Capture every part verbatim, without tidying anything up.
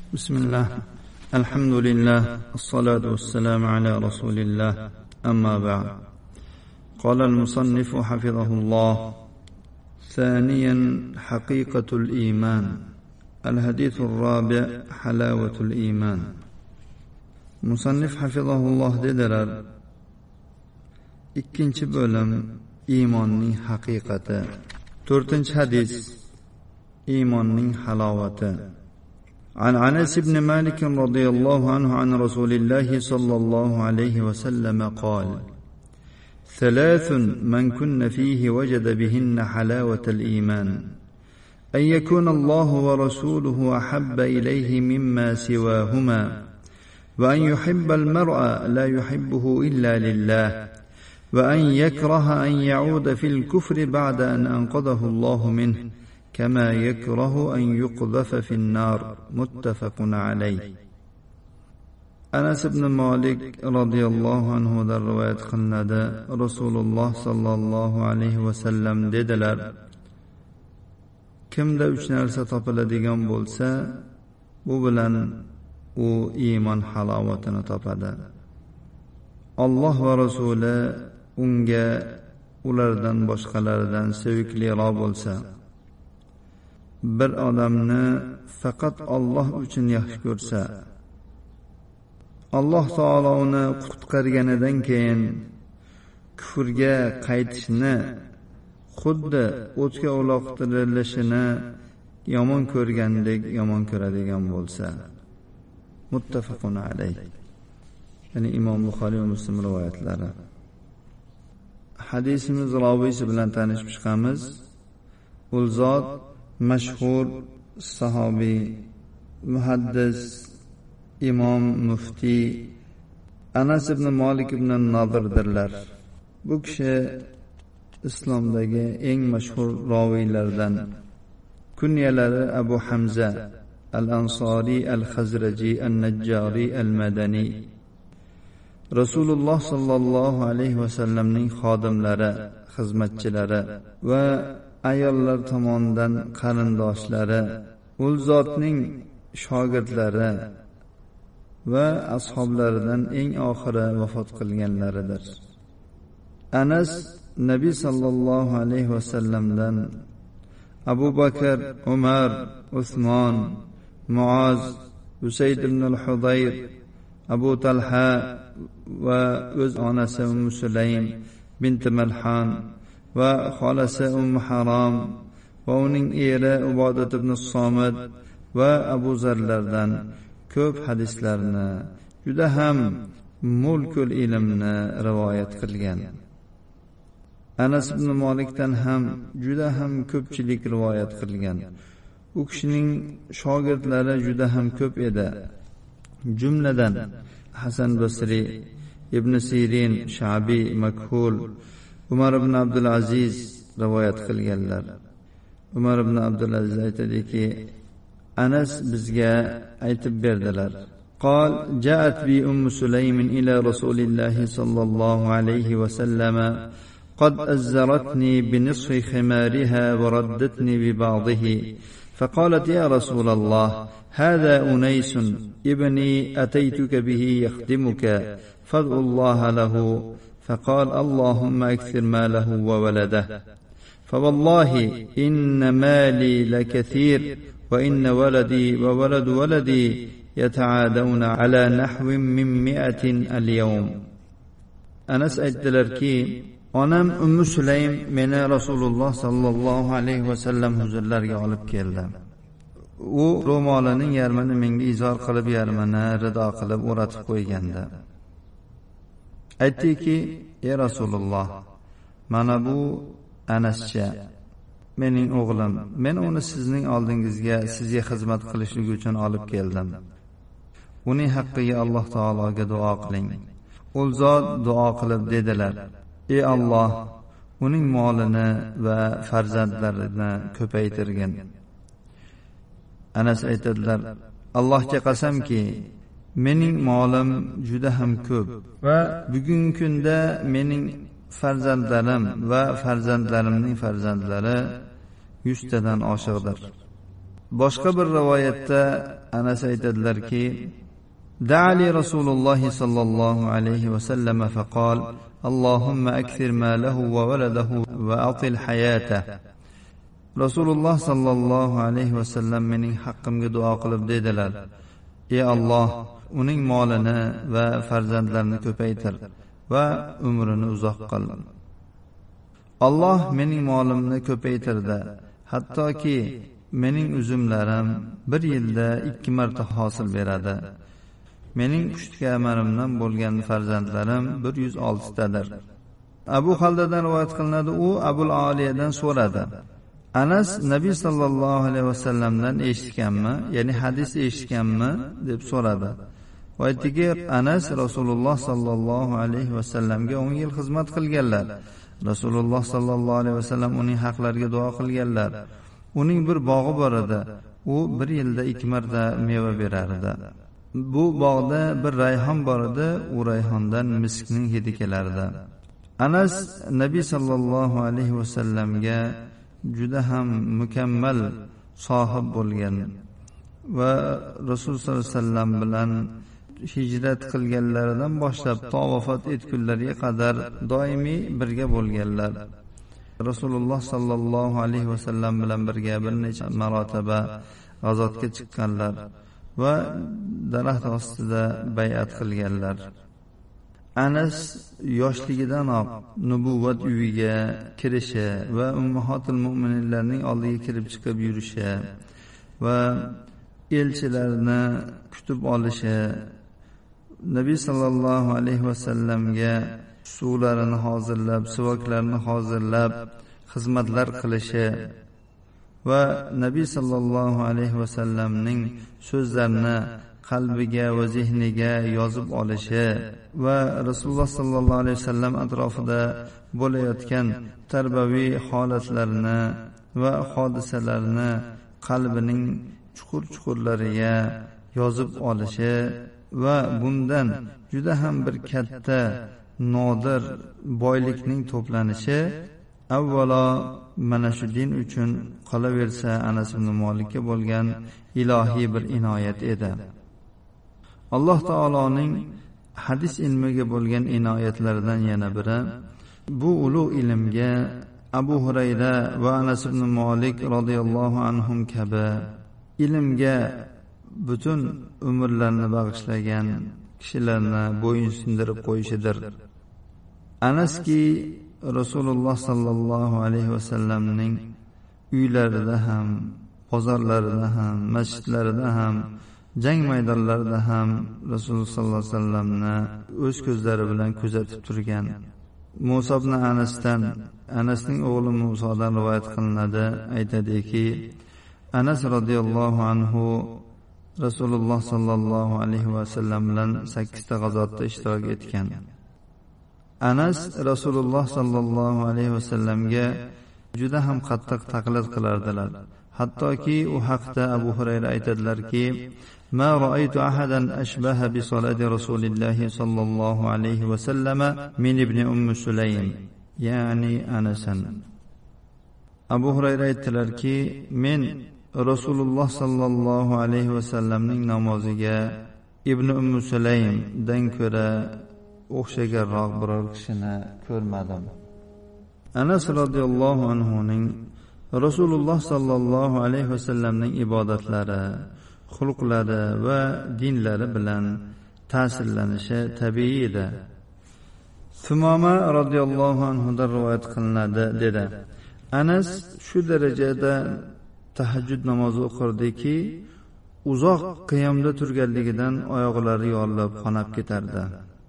بسم الله الحمد لله الصلاة والسلام على رسول الله أما بعد. قال المصنف حفظه الله: ثانيا حقيقة الإيمان. الحديث الرابع حلاوة الإيمان. مصنف حفظه الله dediler: ikkinchi bo'lim iymonning haqiqati. to'rtinchi hadis iymonning halovati. عن أنس بن مالك رضي الله عنه عن رسول الله صلى الله عليه وسلم قال: ثلاث من كن فيه وجد بهن حلاوة الإيمان: أن يكون الله ورسوله أحب إليه مما سواهما، وأن يحب المرء لا يحبه إلا لله، وأن يكره أن يعود في الكفر بعد أن أنقذه الله منه، كما يكره أن يقذف في النار. متفق عليه. أنس بن مالك رضي الله عنه در رواية قلنده رسول الله صلى الله عليه وسلم dediler: kimda uch narsa topiladigan bo'lsa, bu bilan u iymon halovatini topadi. Alloh va rasuli unga ulardan boshqalaridan sevikliroq bo'lsa, bir odamni faqat Alloh uchun yaxshi ko'rsa, Alloh taolo uni qutqarganidan keyin kufrga qaytishni, xuddi o'tga uloqtirilishini yomon ko'rgandek yomon ko'radigan bo'lsa. Muttafaqun alayh. Ya'ni Imom Buxoriy va Muslim rivoyatlari. Hadisimiz raviysi bilan tanishib chiqamiz. U zot mashhur sahobiy, muhaddis, imom, muftiy Anas ibn Malik ibn Nadirdirlar. Bu kishi islomdagi eng mashhur raviylardan. Kunyalari Abu Hamza al-Ansari al-Khazraji al-Najjari al-Madani. Rasululloh sallallohu alayhi va sallamning xodimlari, xizmatchilari va ayollar tomonidan qarindoshlari, u zotning shogirdlari va ashablaridan eng oxiri vafot qilganlaridir. Anas Nabiy sallallohu alayhi va sallamdan Abu Bakr, Umar, Usmon, Muoz, Usayd ibn al-Hudayr, Abu Talha va o'z onasi Ummu Sulaym bint Malhan va xolasi Ummu Haram va uning eri Ubodat ibn Somit va Abu Zarlardan ko'p hadislarni, juda ham mulkul ilmni rivoyat qilgan. Anas ibn Malikdan ham juda ham ko'pchilik rivoyat qilgan. U kishining shogirdlari juda ham ko'p edi. Jumladan Hasan Basri, Ibn Sirin, Sha'bi, Makhul, Umar ibn Abdul Aziz rivoyat qilganlar. Umar ibn Abdul Aziz aytadiki, Anas bizga aytib berdilar: قال جاءت بي أم سليم إلى رسول الله صلى الله عليه وسلم قد أزرتني بنصف خمارها وردتني ببعضه، فقالت: يا رسول الله، هذا أنيس ابني أتيتك به يخدمك، فادعو الله له. فقال: اللهم أكثر ماله وولده، فوالله إن مالي لكثير، وإن ولدي وولد ولدي يتعادون على نحو من مئة اليوم. Anas aytdilarki, onam Ummu Sulaym meni Rasululloh sallallohu alayhi va sallam huzurlariga olib keldi. U ro'molining yarmini menga izor qilib, yarmini rido qilib o'ratib qo'ygandi. Aytdiki: ey Rasululloh, mana bu Anascha, mening o'g'lim. Men uni sizning oldingizga, sizga xizmat qilishlik uchun olib keldim. Uning haqqiga Alloh taologa duo qiling. U zot duo qilib dedilar: ey Alloh, uning molini va farzandlarini ko'paytirgin. Anas aytadilar: Allohga qasamki, mening molim juda ham ko'p va bugungi kunda mening farzandlarim va farzandlarimning farzandlari yuztadan oshiqdir. Boshqa bir rivoyatda Anas aytadilarki, دعا رسول الله صلى الله عليه وسلم فقال اللهم أكثر ماله وولده وأطل حياته. Rasululloh sallallohu alayhi vasallam mening haqqimga duo qilib dedilar: ey Alloh, uning molini va farzandlarini ko'paytir va umrini uzoq qil. Alloh mening molimni ko'paytirdi, hattoki mening uzumlarim bir yilda ikki marta hosil beradi. Mening pushtka amarimdan bo'lgan farzandlarim bir yuz oltitadir. Abu Xaldadan rivoyat qilinadi, u Abul Aliyadan so'radi: Anas Nabiy sallallohu alayhi vasallamdan eshitganmi, ya'ni hadis eshitganmi deb so'radi. Va aytdiki, Anas Rasululloh sallallohu alayhi vasallamga o'n yil xizmat qilganlar. Rasululloh sallallohu alayhi vasallam uning haqlariga duo qilganlar. Uning bir bog'i bor edi. U bir yilda ikki marta meva berar edi. Bu bog'da bir rayhon bor edi, u rayhondan miskning hidi kelardi. Anas Nabiy sallallohu alayhi vasallamga juda ham mukammal sohib bo'lgan va Rasululloh sallallohu alayhi vasallam bilan hijrat qilganlaridan boshlab to vafot etgunlariga qadar doimiy birga bo'lganlar. Rasululloh sallallohu alayhi vasallam bilan birga bir necha marotaba g'azotga chiqqanlar va daraxt ostida bay'at qilganlar. Anas yoshligidanoq nubuvvat uyiga kirishi va ummahatul mu'minlarning oldiga kirib chiqib yurishi va elchilarni kutib olishi, Nabiy sallallohu alayhi vasallamga suvlarini hozirlab, sivoklarini hozirlab xizmatlar qilishi va Nabiy sallallohu alayhi vasallamning so'zlarini qalbiga va zehniga yozib olishi va Rasululloh sallallohu alayhi vasallam atrofida bo'layotgan tarbiyaviy holatlarni va hodisalarni qalbining chuqur-chuqurlariga yozib olishi va bundan juda ham bir katta nodir boylikning to'planishi avvalo mana shu din uchun qolaversa Anas ibn Malikka bo'lgan ilohiy bir inoyat edi. Alloh taoloning hadis ilmiga bo'lgan inoyatlaridan yana biri, bu ulug' ilmga Abu Hurayra va Anas ibn Malik radhiyallohu anhum kabi ilmga butun umrlarini bag'ishlagan kishilarni bo'yin sindirib qo'yishidir. Anaski Rasululloh sallallohu alayhi vasallamning uylarida ham, bozorlarida ham, masjidlarida ham, jang maydonlarida ham Rasululloh sallallohu alayhi vasallamni o'z ko'zlari bilan kuzatib turgan. Musa ibn Anasdan, Anasning o'g'li Musodan rivoyat qilinadi, aytadiki, Anas radhiyallohu anhu Rasululloh sallallohu alayhi vasallam bilan sakkizta g'azotda ishtirok etgan. Anas Rasululloh sallallohu alayhi vasallamga juda ham qattiq taqlid qilardilar. Hattoki u haqda Abu Hurayra aytadilarki, "Ma ra'aytu ahadan ashbaha bi salati Rasulilloh sallallohu alayhi vasallam min ibn Umm Sulaym", ya'ni Anasan. Abu Hurayra aytdilarki, men Rasululloh sallallohu alayhi vasallamning namoziga Ibn Umm Sulaymdan ko'ra o'xshaganroq biror kishini ko'rmadim. Anas radhiyallohu anhuning Rasululloh sallallohu alayhi vasallamning ibodatlari, xulqlari va dinlari bilan ta'sirlanishi tabiiy edi. Sumoma radhiyallohu anhudan rivoyat qilinadi, dedi. Anas shu darajada tahajjud namozi o'qirdiki, uzoq qiyomda turganligidan oyoqlari yorilib qonab ketardi.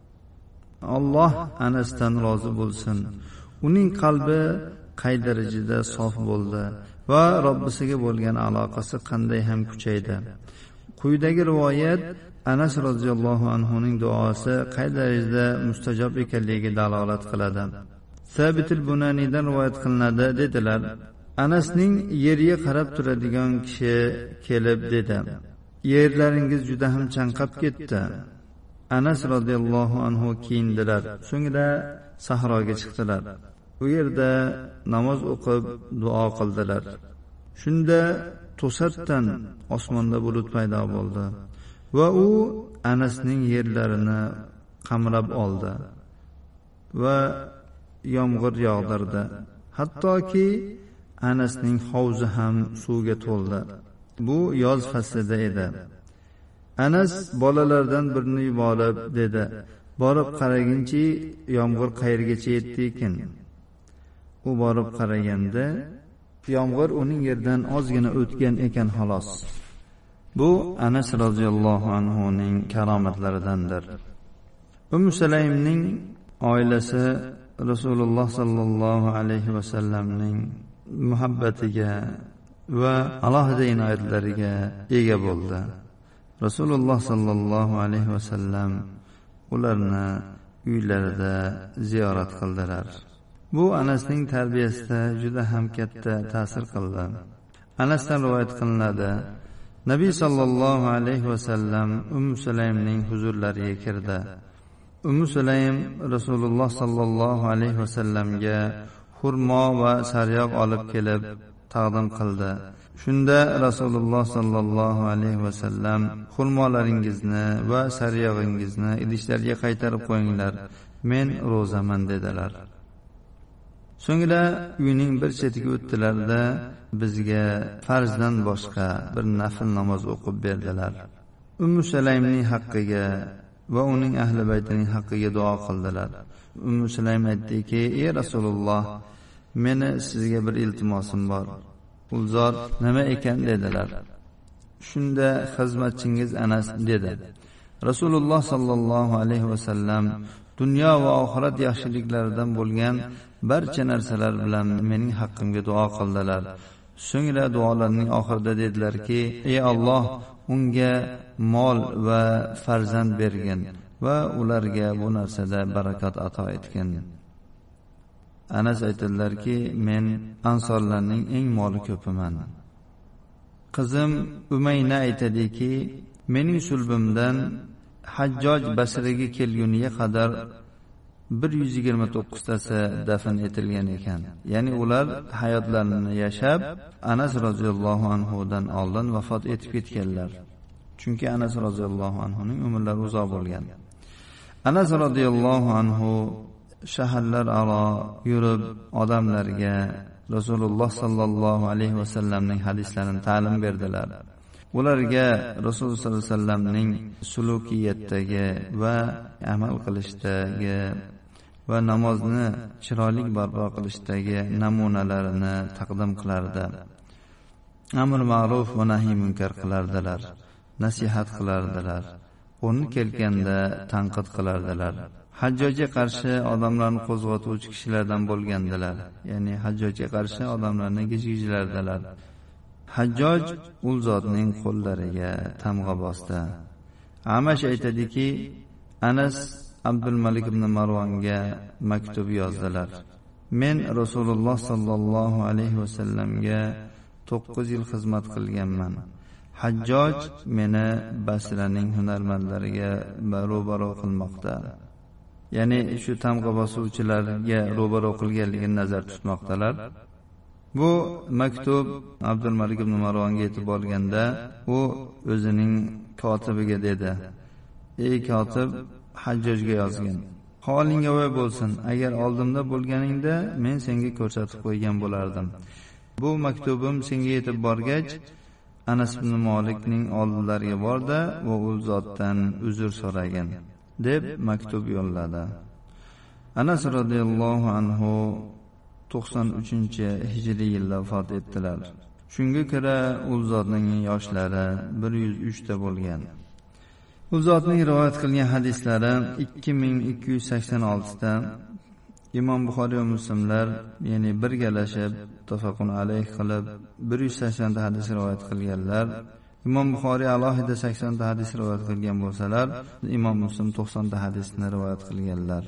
Alloh Anasdan rozi bo'lsin. Uning qalbi qay darajada sof bo'ldi va Robbisiga bo'lgan aloqasi qanday ham kuchaydi. Quyidagi rivoyat Anas roziyallohu anhuning duosi qay darajada mustajob ekanligiga dalolat qiladi. Sabit al-Bunanidan rivoyat qilinadi, dedilar. Anasning yerga qarab turadigan kishi kelib dedi: "Yerlaringiz juda ham chanqab ketdi." Anas radhiyallohu anhu kiyindilar. So'ngra sahroga chiqdilar. U yerda namoz o'qib duo qildilar. Shunda to'satdan osmonda bulut paydo bo'ldi va u Anasning yerlarini qamrab oldi va yomg'ir yog'dirdi. Hattoki Anasning hovzi ham suvga to'ldi. Bu yoz faslida edi. Anas bolalardan birini yuborib dedi: "Borib qaraginchi, yomg'ir qayergacha yetdi ekan?" U borib qaraganda yomg'ir uning yerdan ozgina o'tgan ekan xolos. Bu Anas roziyallohu anhu ning karomatlaridandir. Ummu Sulaymning oilasi Rasululloh sallallohu alayhi va sallamning muhabbatiga va alohida inoyatlariga ega bo'ldi. Rasululloh sallallohu alayhi va sallam ularni uylarida ziyorat qildilar. Bu Anasning tarbiyasida juda ham katta ta'sir qildi. Anasdan rivoyat qilinadi: Nabiy sallallohu alayhi va sallam Ummu Sulaymning huzurlariga kirdi. Ummu Sulaym Rasululloh sallallohu alayhi va sallamga xurmo va sariyog' olib kelib taqdim qildi. Shunda Rasululloh sallallohu alayhi va sallam: "Xurmolaringizni va sariyog'ingizni idishlarga qaytarib qo'yinglar, men ro'zaman" dedilar. So'ngra uyning bir chetiga o'tdilar-da, bizga farzdan boshqa bir nafl namoz o'qib berdilar. Ummu Sulaymning haqqiga va uning ahli baytining haqqiga duo qildilar. Ummu Sulaym aytdiki: "Ey Rasululloh, meni sizga bir iltimosim bor." U zot nima ekan dedilar. Shunda xizmatchingiz Anas dedi: Rasululloh sallallohu alayhi va sallam dunyo va oxirat yaxshiliklaridan bo'lgan barcha narsalar bilan mening haqqimga duo qildilar. So'ngra duolarining oxirida dedilarki: "Ey Alloh, unga mol va farzand bergin va ularga bu narsada barakat ato etgin." Anas aytadilarki: "Men ansorlarning eng moli ko'piman." Qizim Umayna aytadiki: "Mening sulbimdan Hajjoj Basraga kelguniga qadar bir yuz yigirma to'qqiz tasi dafn etilgan ekan." Ya'ni ular hayotlarini yashab, Anas roziyallohu anhu dan oldin vafot etib ketganlar. Chunki Anas roziyallohu anhu ning umrlari uzoq bo'lgan. Anas roziyallohu anhu shaharlar aro yurib odamlarga Rasululloh sallallohu alayhi va sallamning hadislarini ta'lim berdilar. Ularga Rasululloh sallallohu alayhi va sallamning sulukiyatdagi va amal qilishdagi va namozni chiroyli barpo qilishdagi namunalarini taqdim qilardi. Amr ma'ruf va nahiy munkar qilardilar, nasihat qilardilar, o'rni kelganda tanqid qilardilar. Hajjojga qarshi odamlarni qo'zg'atuvchi kishilardan bo'lgandilar. Ya'ni Hajjojga qarshi odamlarni gijgijlardilar. Hajjoj ul zotning qo'llariga tamg'a bosdi. Amash aytadiki, Anas Abdul Malik ibn Marvonga maktub yozdilar. Men Rasululloh sallallohu alayhi va sallamga to'qqiz yil xizmat qilganman. Hajjoj meni Basraning hunarmandlariga ro'baro qilmoqda. Ya'ni shu tamg'a bosuvchilarga ro'baro qilganligini nazar tutmoqdalar. Bu maktub Abdul Malik ibn Marvonga yetib borganda, u o'zining kotibiga dedi: "Ey kotib, Hajjojga yozgin. Holingga voy bo'lsin, agar oldimda bo'lganingda men senga ko'rsatib qo'ygan bo'lardim. Bu maktubim senga yetib borgach, Anas ibn Malikning oldilariga bordi va u zotdan uzr so'ragin" deb maktub yo'lladi. Anas radhiyallohu anhu to'qson uchinchi hijriy yilda vafot etdilar. Shunga ko'ra u zotning yoshlari bir yuz uch ta bo'lgan. U zotning rivoyat qilgan hadislari ikki ming ikki yuz sakson olti ta. Imom Buxoriy va Muslimlar ya'ni birgalashib tafaqun alayh qilib bir yuz sakson ta hadis rivoyat qilganlar. Imom Buxoriy alohida sakson ta hadis rivoyat qilgan bo'lsalar, Imom Muslim to'qson ta hadisni rivoyat qilganlar.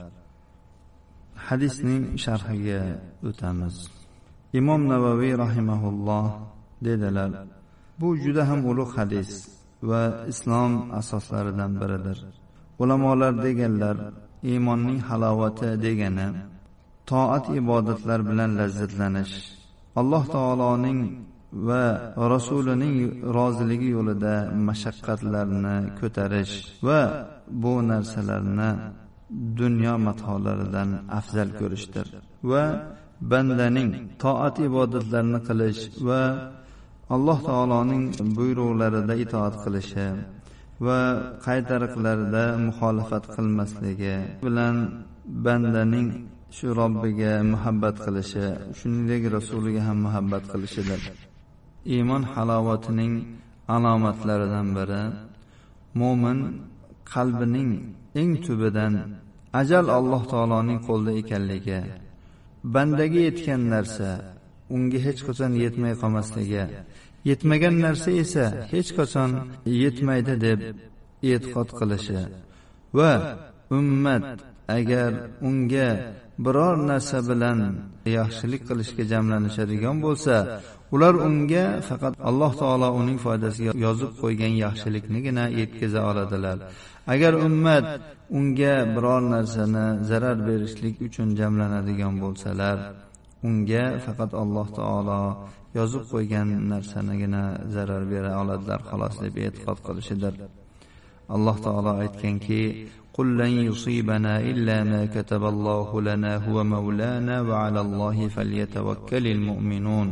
Hadisning sharhiga o'tamiz. Imom Navaviy rahimahulloh dedilar: "Bu juda ham ulug' hadis va islom asoslaridan biridir. Ulamolar deganlar, iymonning halovati degani toat ibodatlar bilan lazzatlanish, Alloh taoloning va rasulining roziligi yo'lida mashaqqatlarni ko'tarish va bu narsalarni dunyo matolaridan afzal ko'rishdir va bandaning toat ibodatlarini qilish va Alloh taoloning buyruqlarida itoat qilishi va qaytariqlarida muxolifat qilmasligi bilan bandaning shu Robbiga muhabbat qilishi, shuningdek rasuliga ham muhabbat qilishidir. Iymon halovatining alomatlaridan biri mo'min qalbining eng tubidan ajal Alloh taoloning qo'lida ekanligi, bandaga yetgan narsa unga hech qachon yetmay qolmasligi, yetmagan narsa esa hech qachon yetmaydi deb e'tiqod qilishi va ummat agar unga biror narsa bilan yaxshilik qilishga jamlanishadigan bo'lsa, ular unga faqat Alloh taolo uning foydasiga yozib qo'ygan yaxshiliknigina yetkaza oladilar. Agar ummat unga biror narsani zarar berishlik uchun jamlanadigan bo'lsalar, unga faqat Alloh taolo yozib qo'ygan narsanigina zarar bera oladilar xolos deb e'tiqod qilishidir. Alloh taolo aytganki: "Qul lan yusibana illa ma kataballohu lana huwa maulana va alallohi falyatawakkalul mu'minun."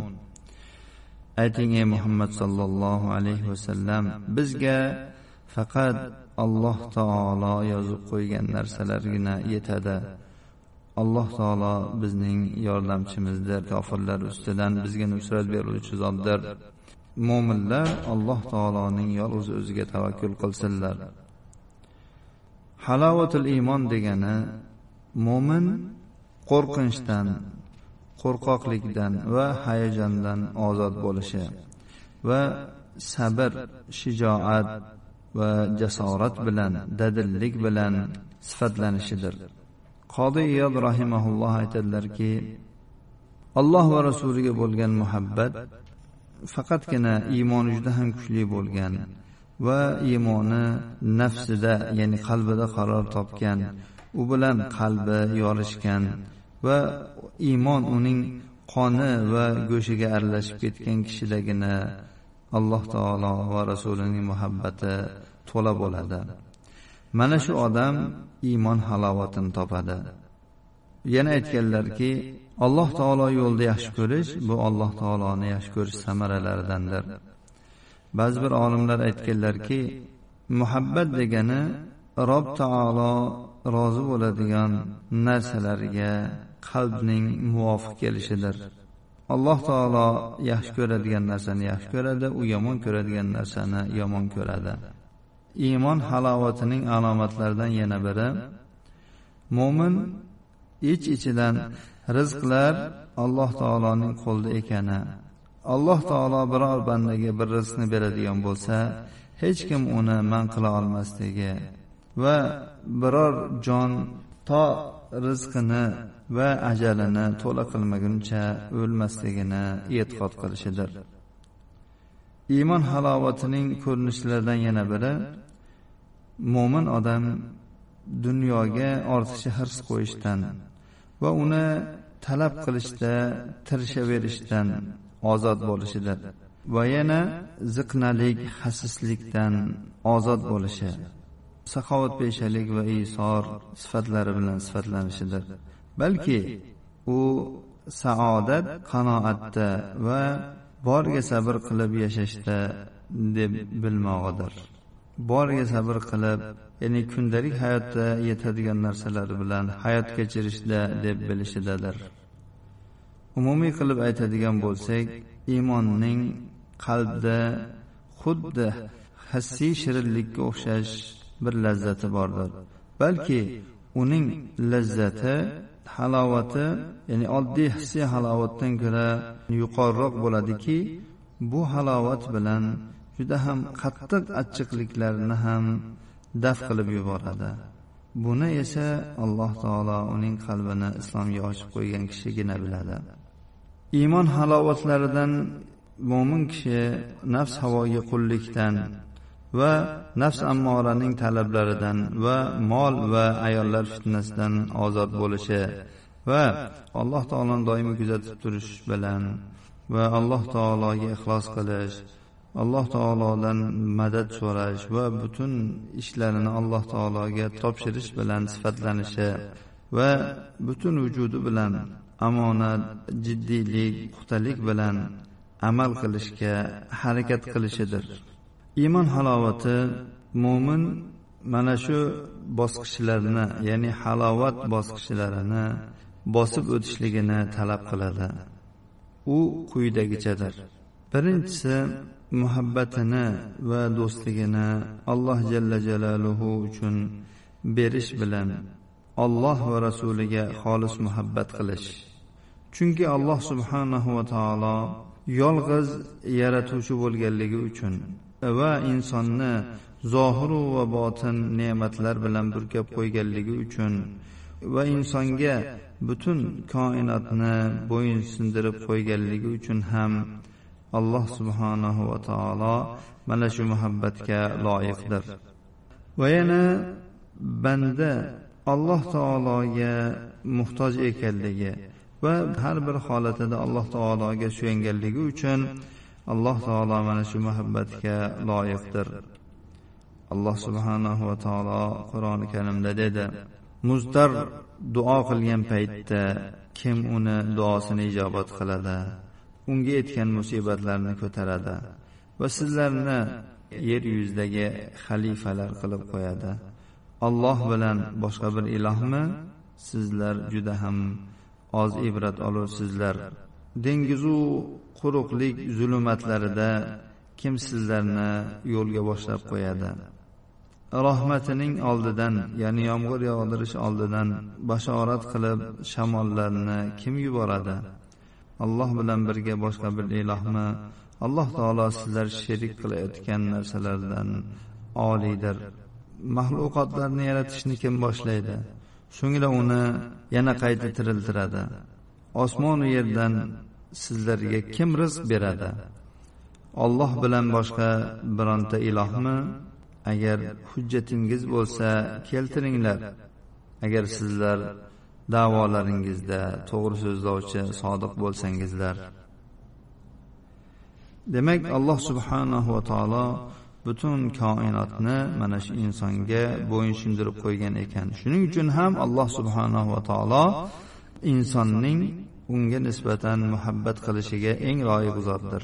Ayting ey Muhammad sallallohu alayhi vasallam, bizga faqat Alloh taolo yozib qo'ygan narsalargina yetadi. Alloh taolo bizning yordamchimizdir. Kofirlar ustidan bizga nusrat beruvchi zotdir. Mo'minlar Alloh taoloning yolg'iz o'ziga tavakkul qilsinlar. Halovatul iymon degani mo'min qo'rqinchdan, qo'rqoqlikdan va hayajondan ozod bo'lishi va sabr, shijoat va jasorat bilan, dadillik bilan sifatlanishidir. Qodi Iyod rahimahulloh aytadilarki, Alloh va rasuliga bo'lgan muhabbat faqatgina iymoni juda ham kuchli bo'lgan va iymoni nafsida, ya'ni qalbida qaror topgan, u bilan qalbi yorishgan va iymon uning qoni va go'shiga aralashib ketgan kishidagina Alloh taolo va rasulining muhabbati to'la bo'ladi. Mana shu odam iymon halovatini topadi. Yana aytganlarki, Alloh taolo yo'lida yaxshi ko'rish bu Alloh taoloni yaxshi ko'rish samaralaridandir. Ba'zi bir olimlar aytganlarki, muhabbat degani Rob taolo rozi bo'ladigan narsalarga qalbning muvofiq kelishidir. Alloh taolo yaxshi ko'radigan narsani yaxshi ko'radi, u yomon ko'radigan narsani yomon ko'radi. Iymon halovatining alomatlaridan yana biri mo'min ich-ichidan rizqlar Alloh taoloning qo'lida ekani. Alloh taolo biror bandaga bir rizqni beradigan bo'lsa, hech kim uni man qila olmasligi va biror jon to rizqini va ajalini to'la qilmaguncha o'lmasligini e'tiqod qilishidir. Iymon halovatining ko'rinishlaridan yana biri mo'min odam dunyoga ortiqcha hirs qo'yishdan va uni talab qilishda tirishaverishdan ozod bo'lishidir va yana ziqnalik, xasislikdan ozod bo'lishi, saxovatpeshalik va isor sifatlari bilan sifatlanishidir. Balki u saodat, qanoatda va borga sabr qilib yashashda deb bilmog'idir. Borga sabr qilib, ya'ni kundalik hayotda yetadigan narsalar bilan hayot kechirishda deb bilishidadir. Umumiy qilib aytadigan bo'lsak, iymonning qalbda xuddi hissiy shirinlikka o'xshash bir lazzati bordir. Balki uning lazzati, halovati, ya'ni oddiy hissiy halovatdan ko'ra yuqoriroq bo'ladiki, bu halovat bilan juda ham qattiq achchiqliklarni ham daf qilib yuboradi. Buni esa Alloh taolo uning qalbini islomga ochib qo'ygan kishigina biladi. Iymon halovatlaridan mo'min kishi nafs havoga qullikdan va nafs ammoraning talablaridan va mol va ayollar fitnasidan ozod bo'lishi va Alloh taoloning doimiy kuzatib turish bilan va alloh taologa ixlos qilish, alloh taolodan madad so'rash va butun ishlarini alloh taologa topshirish bilan sifatlanishi va butun vujudi bilan amonat, jiddiylik, puxtalik bilan amal qilishga harakat qilishidir. Iymon halovati mo'min mana shu bosqichlarni, ya'ni halovat bosqichlarini bosib o'tishligini talab qiladi. U quyidagichadir. Birinchisi, muhabbatini va do'stligini Alloh jalla jalaluhu uchun berish bilan Alloh va rasuliga xolis muhabbat qilish. Chunki Alloh subhanahu va taolo yolg'iz yaratuvchi bo'lganligi uchun va insonni zohir va botin ne'matlar bilan burkab qo'yganligi uchun va insonga butun koinotni bo'yin sindirib qo'yganligi uchun ham Alloh subhanahu va taolo mana shu muhabbatga loyiqdir. Va yana banda Alloh taologa muhtoj ekanligi va har bir holatida Alloh taologa suyanganligi uchun Alloh taolo mana shu muhabbatga loyiqdir. Alloh subhanahu va taolo Qur'oni Karimda dedi: "Muztar duo qilgan paytda kim uni duosini ijobat qiladi, unga yetgan musibatlarni ko'taradi va sizlarni yer yuzidagi xalifalar qilib qo'yadi. Alloh bilan boshqa bir ilohmi? Sizlar juda ham oz ibrat olursizlar. Dengizu quruqlik zulmatlarida kim sizlarni yo'lga boshlab qo'yadi? Rahmatining oldidan, ya'ni yomg'ir yog'dirish oldidan bashorat qilib shamollarni kim yuboradi? Alloh bilan birga boshqa bir ilohmi? Alloh taolo sizlar sherik qilayotgan narsalardan oliydir. Mahluqotlarni yaratishni kim boshlaydi? So'ngra uni yana qayta tiriltiradi. Osmon va yerdan sizlarga kim rizq beradi? Alloh bilan boshqa bironta ilohmi? Agar hujjatingiz bo'lsa, keltiringlar. Agar sizlar da'volaringizda to'g'ri so'zlovchi, sodiq bo'lsangizlar." Demak, Alloh subhanahu va taolo butun koinotni mana shu insonga bo'yin sindirib qo'ygan ekan. Shuning uchun ham Alloh subhanahu va taolo insonning unga nisbatan muhabbat qilishiga eng loyiq zotdir.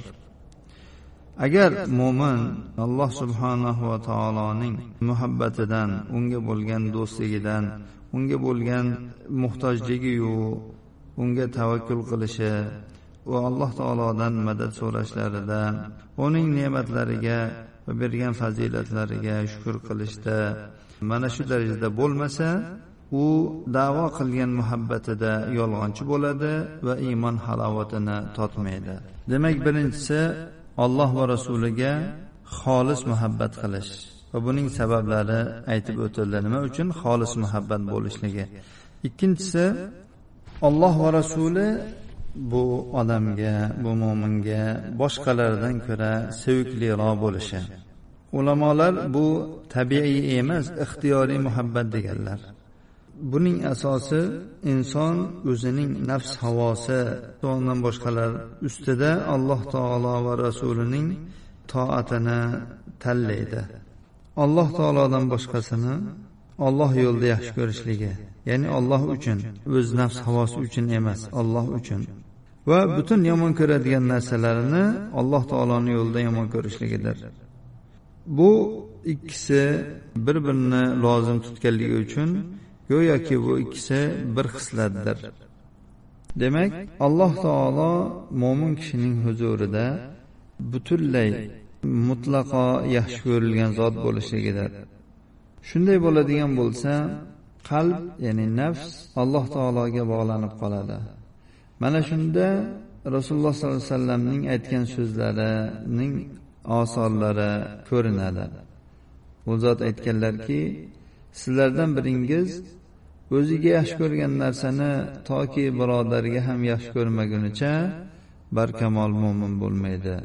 Agar mo'min Alloh subhanahu va taoloning muhabbatidan, unga bo'lgan do'stligidan, unga bo'lgan muhtojligi-yu, unga tavakkul qilishi va Alloh taolodan madad so'rashlarida, uning ne'matlariga va bergan fazilatlariga shukr qilishda mana shu darajada bo'lmasa, u da'vo qilgan muhabbatida yolg'onchi bo'ladi va iymon halovatini totmaydi. Demak, birinchisi Alloh va rasuliga xolis muhabbat qilish va buning sabablari aytib o'tildi. Nima uchun xolis muhabbat bo'lishligi? Ikkinchisi, Alloh va rasuli bu odamga, bu mo'minga boshqalardan ko'ra sevikliroq bo'lishi. Ulamolar bu tabiiy emas, ixtiyoriy muhabbat deganlar. Buning asosi inson o'zining nafs havosi to'g'ridan boshqalar ustida Alloh taolo va rasulining toatini tanlaydi. Alloh taolodan boshqasini Alloh yo'lida yaxshi ko'rishligi, ya'ni Alloh uchun, o'z nafs havosi uchun emas, Alloh uchun. Va butun yomon ko'radigan narsalarini Alloh taoloning yo'lida yomon ko'rishligidir. Bu ikkisi bir-birini lozim tutganligi uchun go'yoki bu ikkisi bir xislatdir. Demak, Alloh taolo mo'min kishining huzurida butunlay mutlaqo yaxshi ko'rilgan zot bo'lishligidir. Shunday bo'ladigan bo'lsa, qalb, ya'ni nafs Alloh taologa bog'lanib qoladi. Mana shunda Rasululloh sollallohu alayhi vasallamning aytgan so'zlarining osorlari ko'rinadi. U zot aytganlarki, sizlardan biringiz o'ziga yaxshi ko'rgan narsani toki birodariga ham yaxshi ko'rmagunicha barkamol mo'min bo'lmaydi.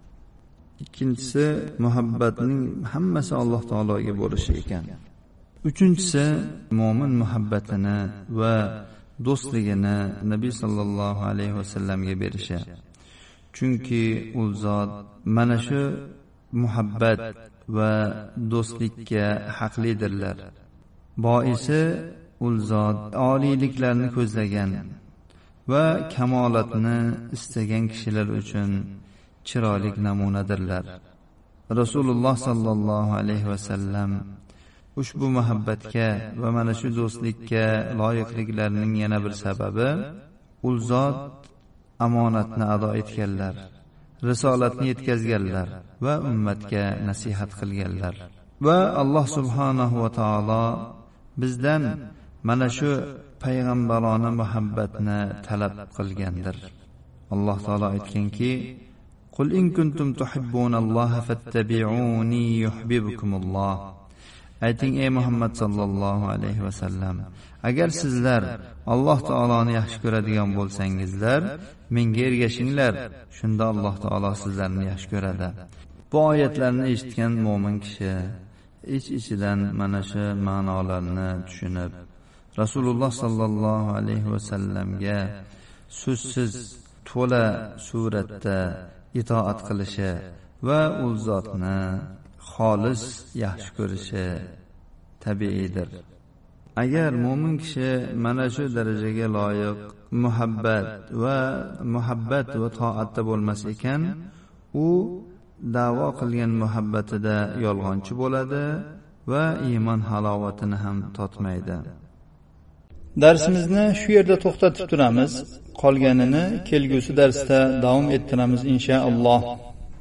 Ikkinchisi, muhabbatning hammasi Alloh taologa bo'lishi ekan. Uchinchisi, mo'min muhabbatini va do'stligini Nabiy sallallohu alayhi vasallamga berishi. chunki u zot mana shu muhabbat va do'stlikka haqlidirlar. Boisi u zot oliyliklarni ko'zlagan va kamolatni istagan kishilar uchun chiroyli namunadirlar. Rasululloh sallallohu alayhi vasallam ushbu muhabbatga va mana shu do'stlikka loyiqliklarining yana bir sababi u zot amonatni ado etganlar, risolatni yetkazganlar va ummatga nasihat qilganlar. Va Alloh subhanahu va taolo bizdan mana shu payg'ambarona muhabbatni talab qilgandir. Alloh taolo aytganki: "Qul in kuntum tuhibbunalloha fattabi'uni yuhibbukumulloh." Ayting ey Muhammad sallallohu alayhi va sallam, agar sizlar Alloh taoloni yaxshi ko'radigan bo'lsangizlar, menga ergashinglar, shunda Alloh taolo sizlarni yaxshi ko'radi. Bu oyatlarni eshitgan mo'min kishi ich-ichidan mana shu ma'nolarni tushunib, Rasululloh sallallohu alayhi va sallamga so'zsiz to'la suratda itoat qilishi va u zotni xolis yaxshi ko'rishi tabiiydir. Agar mo'min kishi mana shu darajaga loyiq muhabbat va muhabbat va toatda bo'lmas ekan, u da'vo qilgan muhabbatida yolg'onchi bo'ladi va iymon halovatini ham totmaydi. Darsimizni shu yerda to'xtatib turamiz. Qolganini kelgusi darsda davom ettiramiz inshaalloh.